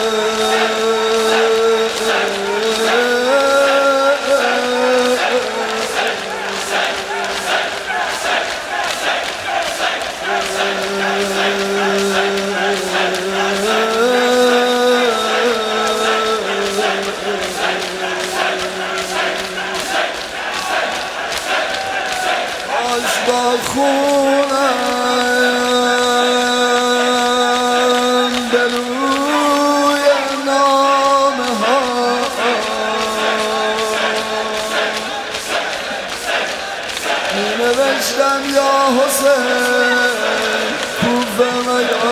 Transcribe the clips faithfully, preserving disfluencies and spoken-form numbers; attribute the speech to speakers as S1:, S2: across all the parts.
S1: با خونم به روی نامه ها می نوشتم یا حسین کوفه میا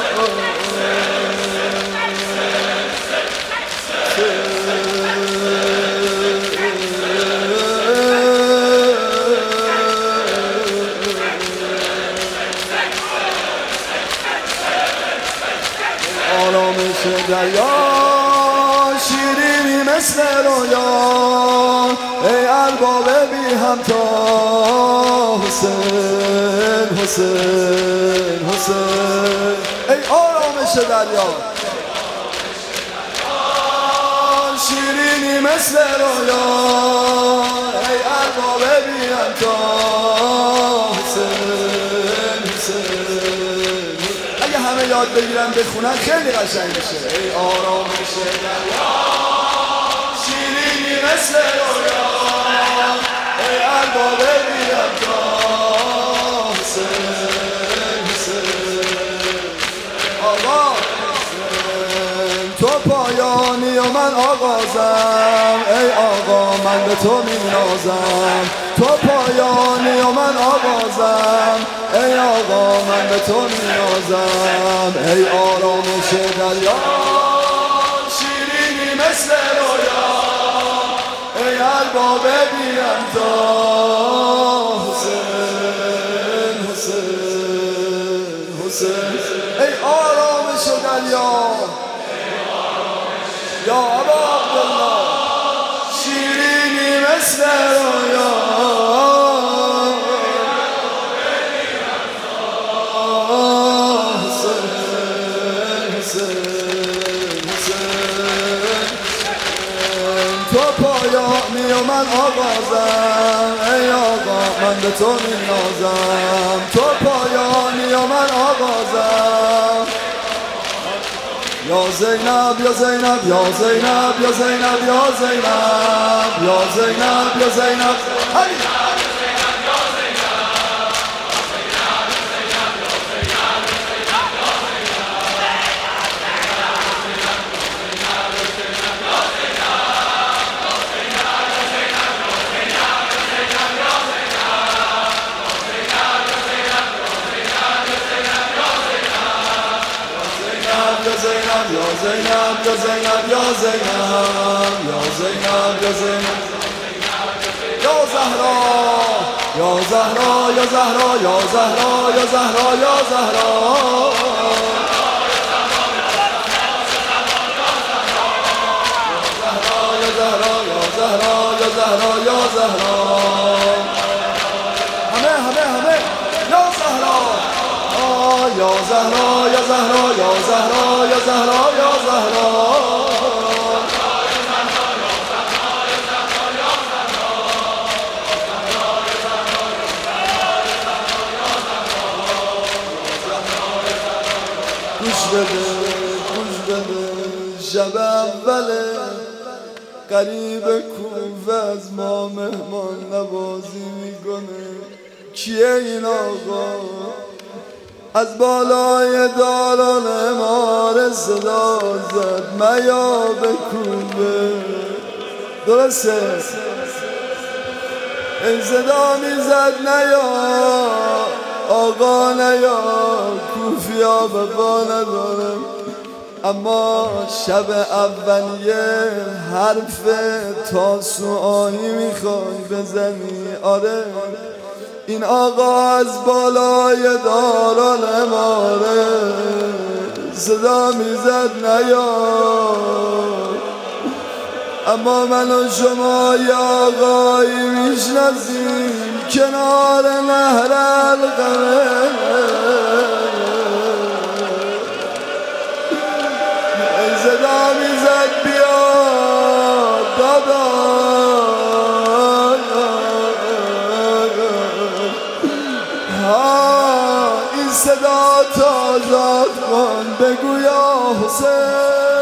S1: آرامش دریا شیرینی مثل رویا ای ارباب بی همتا حسین حسین حسین ای آرامش دریا شیرینی مثل رویا ای ارباب بی همتا حسین حسین اگه همه یاد بگیرن بخونن خیلی قشنگ میشه ای آرامش دریا شیرینی مثل رویا ای ارباب بی همتا حسین حسین آقا تو پایانی و من آغازم ای آقا من به تو می‌نازم تو پایانی و من آغازم ای آقا من به تو می‌نازم ای آرامش دریا شیرینی مثل رویا ای ارباب بی همتا حسین حسین حسین ای آرامش دریا یا ابا عبدالله شیرینی مثل رویا حسین حسین حسین تو پایانی و من آغازم ای آقا من به تو می‌نازم تو پایانی و من آغازم یا زینب یا زینب یا زینب یا زینب یا زینب یا زینب یا زینب یا زینب یا زینب یا زینب یا زینب یا زینب یا زهرا یا زهرا یا زهرا یا زهرا یا زهرا یا زهرا یا زهرا یا زهرا یا زهرا یا زهرا همه همه همه یا زهرا یا زهرا یا زهرا یا زهرا یا زهرا یا زهرا گوش بده گوش بده شب اوله قریب کوفه از ما مهمان نوازی میکنه کیه این آقا از بالای دارالعمارة صدا زد میا به کوفه درسته این صدا میزد نیا آقا نیا کوفیا بقا نداره اما شب اولیه حرف تاسوعایی میخوای بزنی آره این آقا از بالای دارالعمارة صدا میزد نیا اما من و شما یا آقایی میشناسیم کنار نهر القمه این صدا این صدا تا آزاد کن بگو یا حسین.